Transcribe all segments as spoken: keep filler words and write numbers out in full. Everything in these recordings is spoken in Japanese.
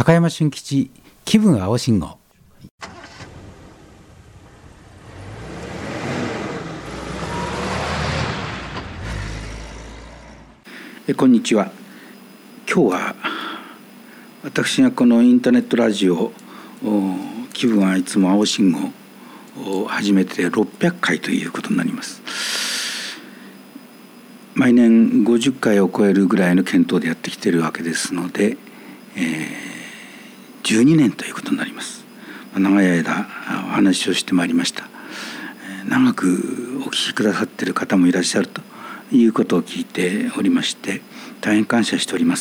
高山俊吉気分青信号。 えこんにちは。今日は私がこのインターネットラジオ気分はいつも青信号を始めてろっぴゃっかいということになります。毎年ごじゅっかいを超えるぐらいの検討でやってきているわけですので、えー、じゅうにねんということになります。長い間お話をしてまいりました。長くお聞きくださっている方もいらっしゃるということを聞いておりまして、大変感謝しております。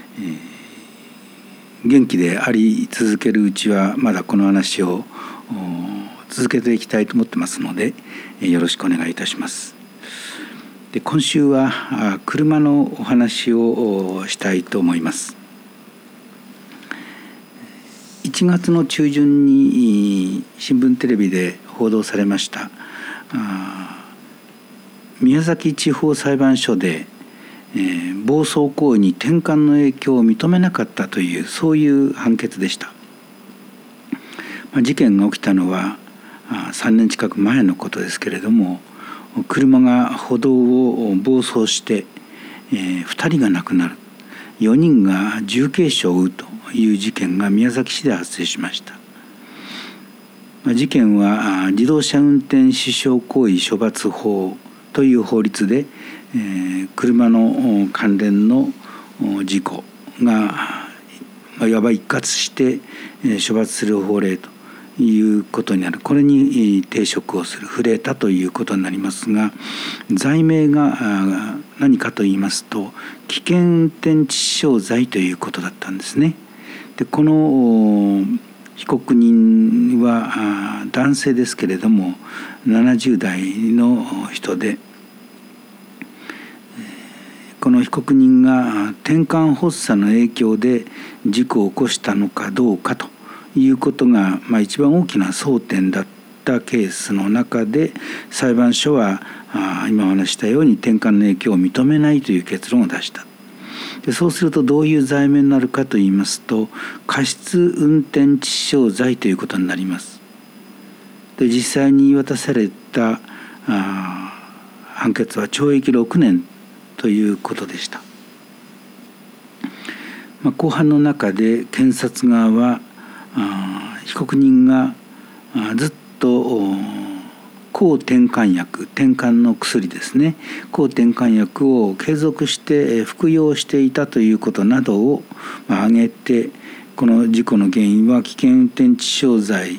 えー、元気であり続けるうちはまだこの話を続けていきたいと思ってますので、よろしくお願いいたします。で今週は車のお話をしたいと思います。いちがつの中旬に新聞テレビで報道されました宮崎地方裁判所で、えー、暴走行為に転換の影響を認めなかったというそういう判決でした。まあ、事件が起きたのはさんねん近く前のことですけれども、車が歩道を暴走して、えー、ふたりが亡くなる、よにんが重軽傷を負うという事件が宮崎市で発生しました。事件は自動車運転死傷行為処罰法という法律で、えー、車の関連の事故がいわば一括して処罰する法令ということになる。これに抵触をする、触れたということになりますが、罪名が何かと言いますと危険運転致死傷罪ということだったんですね。でこの被告人は男性ですけれどもななじゅうだいの人で、この被告人が転換発作の影響で事故を起こしたのかどうかということが、まあ、一番大きな争点だったケースの中で、裁判所は今お話したように転換の影響を認めないという結論を出した。でそうするとどういう罪名になるかといいますと、過失運転致死傷罪ということになります。で実際に言い渡されたあ判決は懲役ろくねんということでした。まあ、公判の中で検察側はあ被告人があずっと抗転換薬、転換の薬ですね、抗転換薬を継続して服用していたということなどを挙げて、この事故の原因は危険運転致死傷罪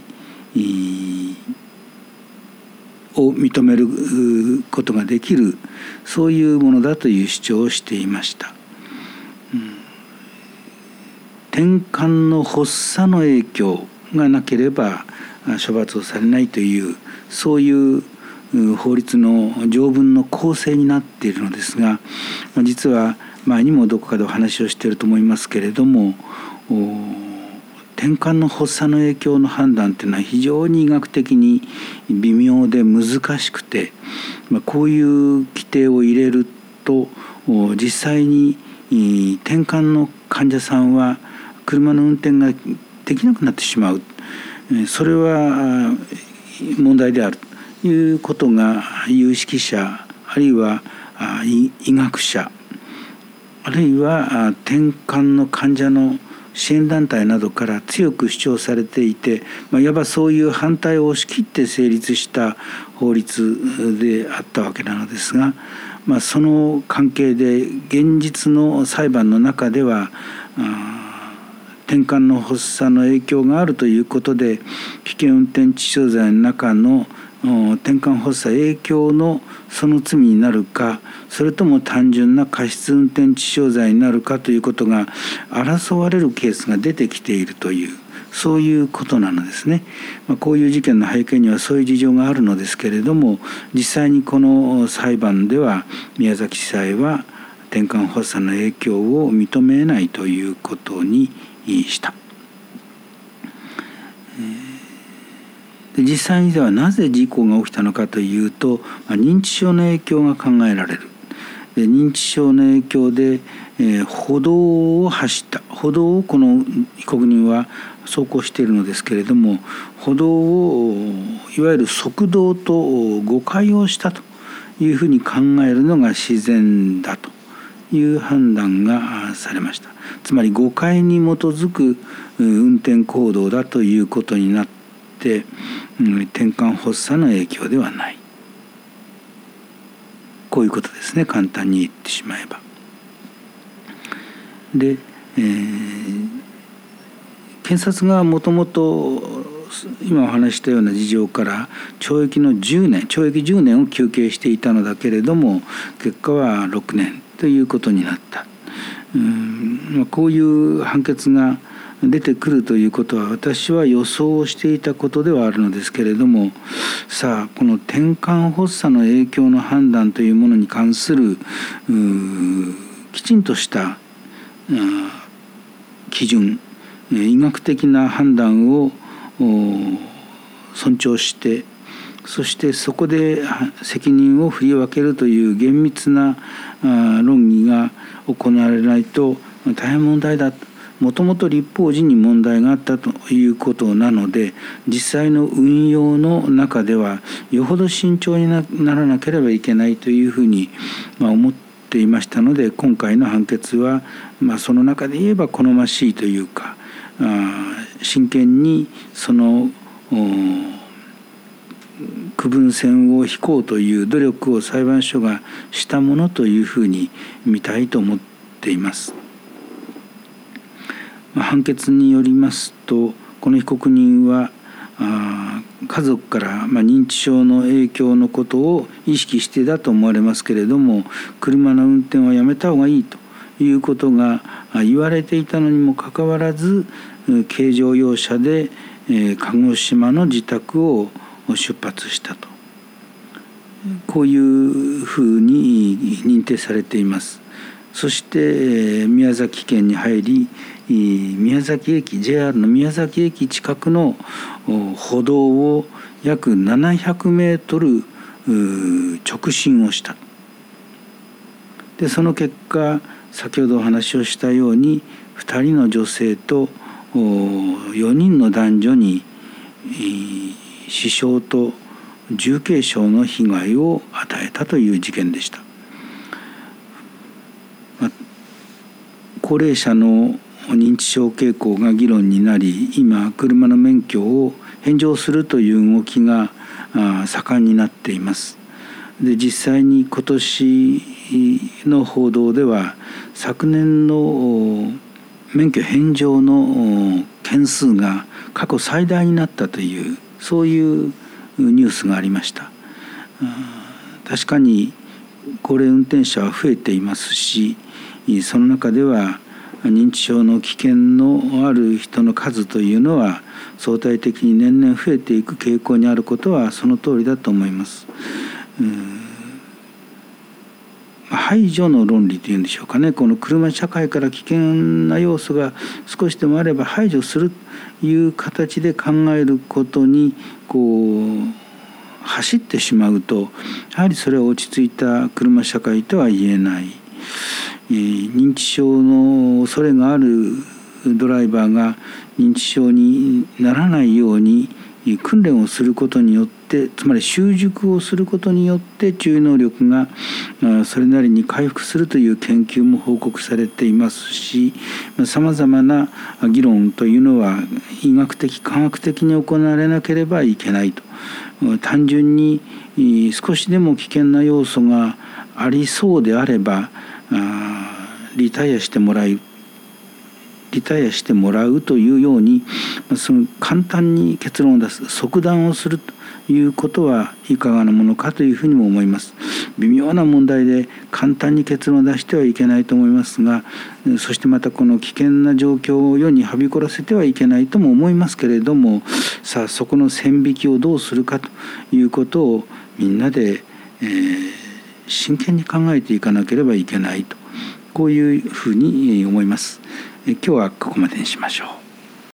を認めることができる、そういうものだという主張をしていました。うん、転換の発作の影響がなければ処罰をされないという、そういう法律の条文の構成になっているのですが、実は前にもどこかでお話をしていると思いますけれども、転換の発作の影響の判断というのは非常に医学的に微妙で難しくて、こういう規定を入れると実際に転換の患者さんは車の運転ができなくなってしまう、それは問題であるということが有識者、あるいは医学者、あるいは転換の患者の支援団体などから強く主張されていて、まあ、いわばそういう反対を押し切って成立した法律であったわけなのですが、まあ、その関係で現実の裁判の中では転換の発作の影響があるということで、危険運転致死傷罪の中の転換発作影響のその罪になるか、それとも単純な過失運転致死傷罪になるかということが争われるケースが出てきているという、そういうことなのですね。まあ、こういう事件の背景にはそういう事情があるのですけれども、実際にこの裁判では宮崎地裁は転換発作の影響を認めないということにした。で実際にではなぜ事故が起きたのかというと、まあ、認知症の影響が考えられる。 で認知症の影響で、えー、歩道を走った歩道をこの被告人は走行しているのですけれども、歩道をいわゆる側道と誤解をしたというふうに考えるのが自然だという判断がされました。つまり誤解に基づく運転行動だということになって、転換発作の影響ではない、こういうことですね、簡単に言ってしまえば。で、えー、検察がもともと今お話したような事情から懲役のじゅうねん懲役じゅうねんを求刑していたのだけれども、結果はろくねんということになった。うん、こういう判決が出てくるということは私は予想をしていたことではあるのですけれども、さあこの転換発作の影響の判断というものに関するきちんとした基準、医学的な判断を尊重して、そしてそこで責任を振り分けるという厳密な論議が行われないと大変問題だ。もともと立法時に問題があったということなので、実際の運用の中ではよほど慎重にならなければいけないというふうに思っていましたので、今回の判決はまあその中で言えば好ましいというか、真剣にその区分線を引こうという努力を裁判所がしたものというふうに見たいと思っています。判決によりますと、この被告人は家族から認知症の影響のことを意識してだと思われますけれども、車の運転はやめた方がいいということが言われていたのにもかかわらず、軽乗用車で鹿児島の自宅を出発したと、こういうふうに認定されています。そして宮崎県に入り、宮崎駅 ジェイアール の宮崎駅近くの歩道を約ななひゃくメートル直進をした。でその結果、先ほどお話をしたようにふたりの女性とよにんの男女に死傷と重軽傷の被害を与えたという事件でした。高齢者の認知症傾向が議論になり、今車の免許を返上するという動きが盛んになっています。で実際に今年の報道では、昨年の免許返上の件数が過去最大になったという、そういうニュースがありました。確かに高齢運転者は増えていますし、その中では認知症の危険のある人の数というのは相対的に年々増えていく傾向にあることはその通りだと思います。排除の論理というんでしょうかね、この車社会から危険な要素が少しでもあれば排除するという形で考えることにこう走ってしまうと、やはりそれは落ち着いた車社会とは言えない。認知症の恐れがあるドライバーが認知症にならないように訓練をすることによって、つまり習熟をすることによって注意能力がそれなりに回復するという研究も報告されていますし、さまざまな議論というのは医学的科学的に行われなければいけないと。単純に少しでも危険な要素がありそうであればリタイアしてもらいリタイアしてもらうというように、その簡単に結論を出す、即断をするということはいかがなものかというふうにも思います。微妙な問題で簡単に結論を出してはいけないと思いますが、そしてまたこの危険な状況を世にはびこらせてはいけないとも思いますけれども、さあそこの線引きをどうするかということをみんなで、えー、真剣に考えていかなければいけないと、こういうふうに思います。今日はここまでにしましょう。